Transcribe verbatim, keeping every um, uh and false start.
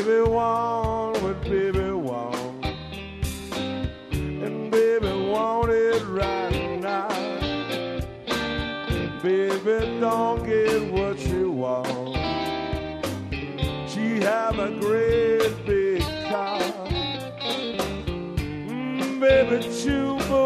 baby want what baby want, and baby want it right now. Baby don't